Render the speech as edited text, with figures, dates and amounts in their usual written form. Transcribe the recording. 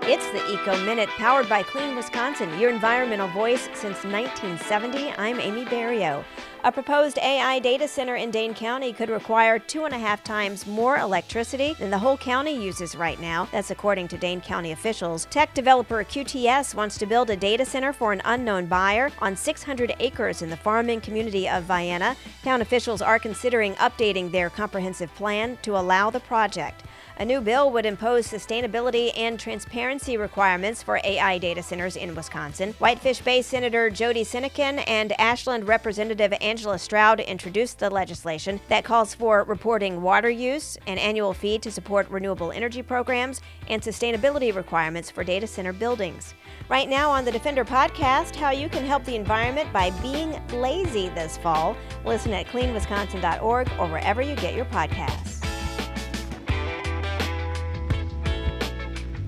It's the Eco Minute, powered by Clean Wisconsin, your environmental voice since 1970. I'm Amy Barrio. A proposed AI data center in Dane County could require 2.5 times more electricity than the whole county uses right now. That's according to Dane County officials. Tech developer QTS wants to build a data center for an unknown buyer on 600 acres in the farming community of Vienna. Town officials are considering updating their comprehensive plan to allow the project. A new bill would impose sustainability and transparency requirements for AI data centers in Wisconsin. Whitefish Bay Senator Jody Sinekin and Ashland Representative Angela Stroud introduced the legislation that calls for reporting water use, an annual fee to support renewable energy programs, and sustainability requirements for data center buildings. Right now on the Defender podcast, how you can help the environment by being lazy this fall. Listen at cleanwisconsin.org or wherever you get your podcasts.